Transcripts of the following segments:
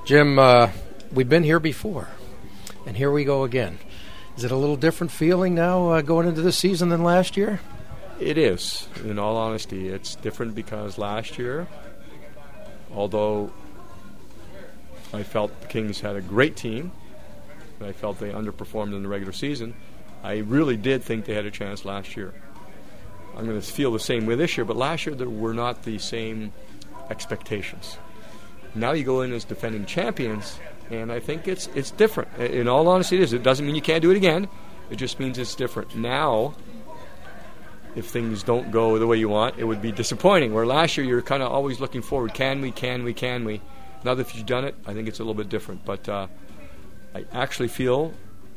Jim, we've been here before, and here we go again. Is it a little different feeling now going into this season than last year? It is, in all honesty. It's different because last year, although I felt the Kings had a great team, and I felt they underperformed in the regular season, I really did think they had a chance last year. I'm going to feel the same way this year, but last year there were not the same expectations. Now you go in as defending champions, and I think it's different. In all honesty, it is. It doesn't mean you can't do it again. It just means it's different. Now, if things don't go the way you want, it would be disappointing. Where last year you're kind of always looking forward. Can we? Now that you've done it, I think it's a little bit different. But I actually feel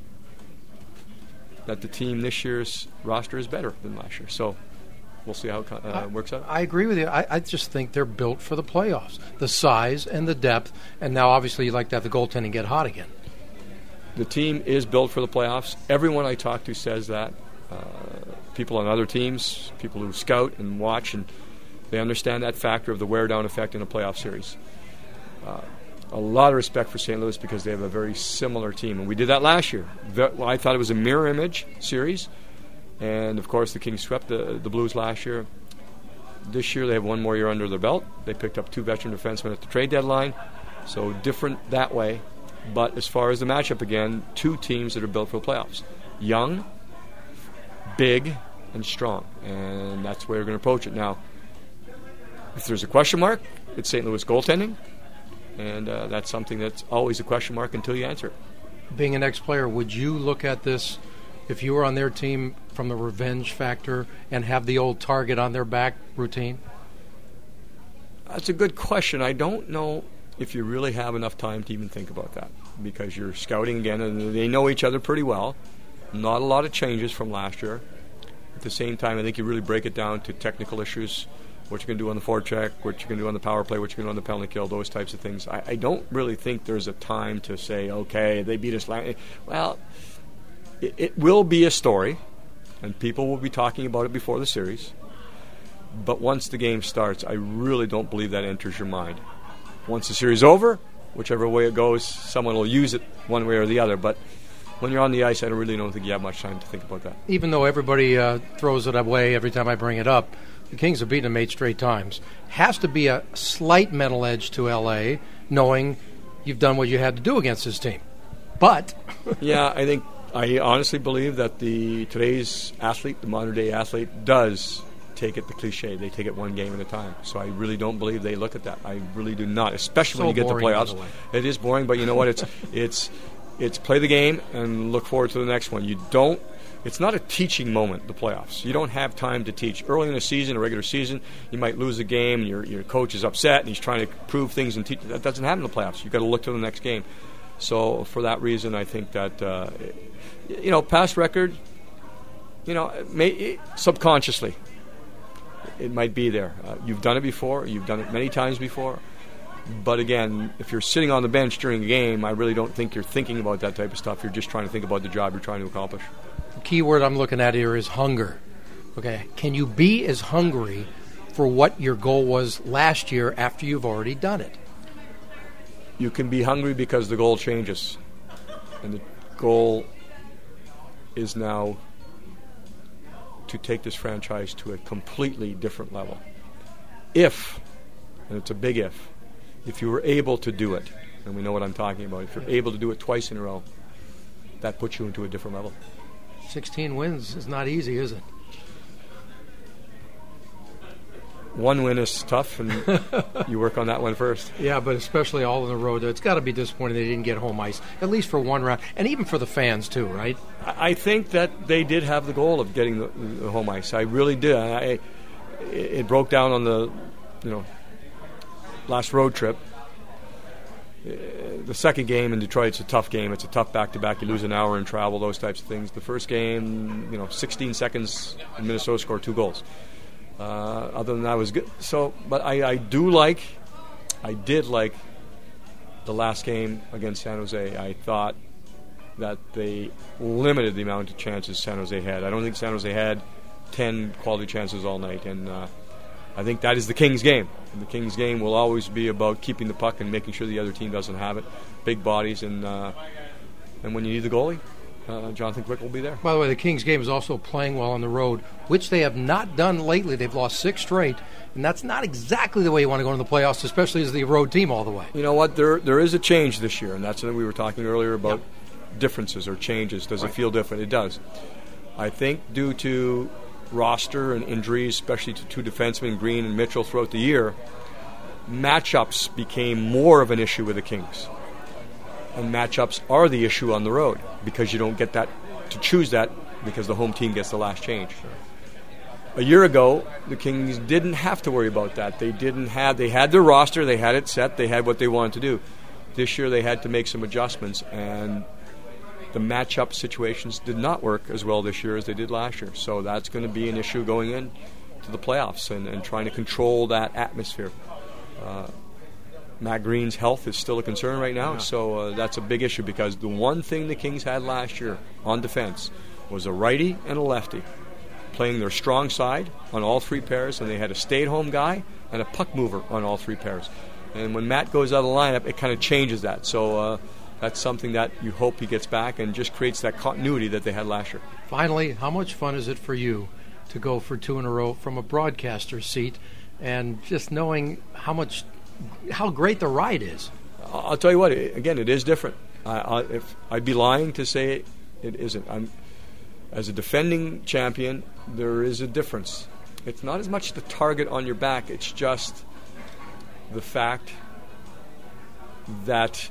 that the team this year's roster is better than last year. So we'll see how it works out. I agree with you. I just think they're built for the playoffs. The size and the depth, and now obviously you'd like to have the goaltending get hot again. The team is built for the playoffs. Everyone I talk to says that. People on other teams, people who scout and watch, and they understand that factor of the wear-down effect in a playoff series. A lot of respect for St. Louis because they have a very similar team, and we did that last year. I thought it was a mirror image series, and of course the Kings swept the Blues last year. This year they have one more year under their belt. They picked up 2 veteran defensemen at the trade deadline, so different that way. But as far as the matchup again, 2 teams that are built for the playoffs. Young, big, and strong, and that's the way we're going to approach it. Now, if there's a question mark, it's St. Louis goaltending, and that's something that's always a question mark until you answer it. Being an ex-player, would you look at this, if you were on their team, from the revenge factor and have the old target on their back routine? That's a good question. I don't know if you really have enough time to even think about that, because you're scouting again, and they know each other pretty well. Not a lot of changes from last year. At the same time, I think you really break it down to technical issues, what you can do on the forecheck, what you can do on the power play, what you can do on the penalty kill, those types of things. I don't really think there's a time to say, okay, they beat us last. Well, it will be a story, and people will be talking about it before the series. But once the game starts, I really don't believe that enters your mind. Once the series is over, whichever way it goes, someone will use it one way or the other. But when you're on the ice, I really don't think you have much time to think about that. Even though everybody throws it away every time I bring it up, the Kings have beaten them 8 straight times. Has to be a slight mental edge to L.A., knowing you've done what you had to do against this team. But yeah, I honestly believe that today's athlete, the modern-day athlete, does take it the cliche. They take it one game at a time. So I really don't believe they look at that. I really do not, especially when you get to playoffs. It is boring, but you know what? It's play the game and look forward to the next one. It's not a teaching moment, the playoffs. You don't have time to teach. Early in the season, a regular season, you might lose a game, and your coach is upset, and he's trying to prove things and teach. That doesn't happen in the playoffs. You've got to look to the next game. So for that reason, I think that, past record, subconsciously, it might be there. You've done it before. You've done it many times before. But again, if you're sitting on the bench during a game, I really don't think you're thinking about that type of stuff. You're just trying to think about the job you're trying to accomplish. The key word I'm looking at here is hunger. Okay, can you be as hungry for what your goal was last year after you've already done it? You can be hungry because the goal changes. And the goal is now to take this franchise to a completely different level. If, and it's a big if you were able to do it, and we know what I'm talking about, if you're able to do it twice in a row, that puts you into a different level. 16 wins is not easy, is it? One win is tough, and you work on that one first. Yeah, but especially all on the road. It's got to be disappointing they didn't get home ice, at least for one round, and even for the fans too, right? I think that they did have the goal of getting the home ice. I really did. It broke down on the last road trip. The second game in Detroit, it's a tough game. It's a tough back-to-back. You lose an hour in travel, those types of things. The first game, 16 seconds, and Minnesota scored 2 goals. Other than that, it was good. So, but I did like the last game against San Jose. I thought that they limited the amount of chances San Jose had. I don't think San Jose had 10 quality chances all night, and I think that is the Kings game. And the Kings game will always be about keeping the puck and making sure the other team doesn't have it. Big bodies, and when you need the goalie, Jonathan Quick will be there. By the way, the Kings game is also playing well on the road, which they have not done lately. They've lost 6 straight, and that's not exactly the way you want to go into the playoffs, especially as the road team all the way. You know what? There is a change this year, and that's what we were talking earlier about differences or changes. Does it feel different? It does. I think due to roster and injuries, especially to 2 defensemen, Green and Mitchell, throughout the year, matchups became more of an issue with the Kings. And matchups are the issue on the road because you don't get that to choose that because the home team gets the last change. A year ago, the Kings didn't have to worry about that. They had their roster, they had it set, they had what they wanted to do. This year they had to make some adjustments, and the matchup situations did not work as well this year as they did last year. So that's going to be an issue going in to the playoffs and trying to control that atmosphere. Matt Green's health is still a concern right now, so that's a big issue because the one thing the Kings had last year on defense was a righty and a lefty playing their strong side on all 3 pairs, and they had a stay-at-home guy and a puck mover on all 3 pairs. And when Matt goes out of the lineup, it kind of changes that. So that's something that you hope he gets back and just creates that continuity that they had last year. Finally, how much fun is it for you to go for 2 in a row from a broadcaster's seat and just knowing how great the ride is? I'll tell you what, again, it is different. If I'd be lying to say it isn't. As a defending champion, there is a difference. It's not as much the target on your back, it's just the fact that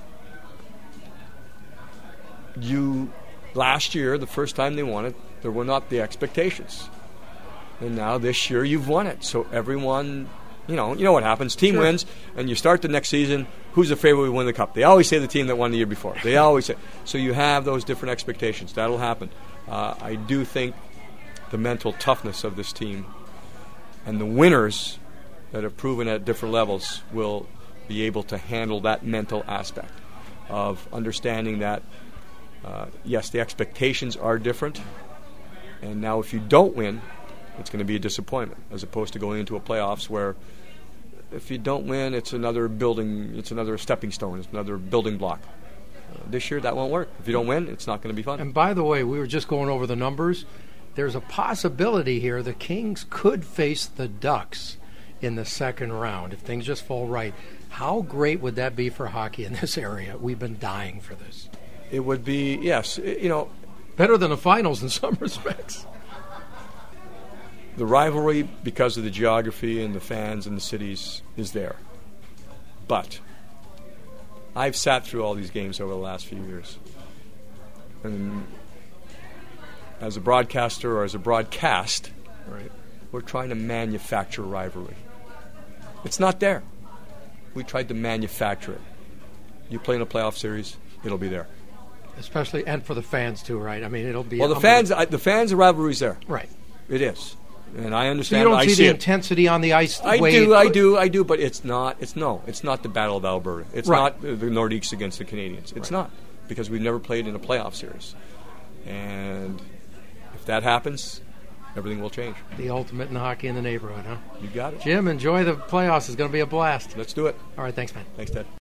last year, the first time they won it, there were not the expectations. And now this year you've won it. So everyone, you know what happens. Team wins, and you start the next season, who's the favorite to win the cup? They always say the team that won the year before. They always say. So you have those different expectations. That'll happen. I do think the mental toughness of this team and the winners that have proven at different levels will be able to handle that mental aspect of understanding that, yes, the expectations are different, and now if you don't win, it's going to be a disappointment, as opposed to going into a playoffs where if you don't win, it's another stepping stone, it's another building block. This year, that won't work. If you don't win, it's not going to be fun. And by the way, we were just going over the numbers. There's a possibility here the Kings could face the Ducks in the second round if things just fall right. How great would that be for hockey in this area? We've been dying for this. It would be, yes, better than the finals in some respects. The rivalry, because of the geography and the fans and the cities, is there. But I've sat through all these games over the last few years. And as a broadcaster or as a broadcast, we're trying to manufacture rivalry. It's not there. We tried to manufacture it. You play in a playoff series, it'll be there. Especially, and for the fans too, right? I mean, it'll be... Well, the fans, the rivalry's there. Right. It is. And I understand. So you don't see the intensity on the ice? I do, but it's not the Battle of Alberta. It's not the Nordiques against the Canadians. It's not, because we've never played in a playoff series. And if that happens, everything will change. The ultimate in hockey in the neighborhood, huh? You got it. Jim, enjoy the playoffs. It's going to be a blast. Let's do it. All right, thanks, man. Thanks, Ted.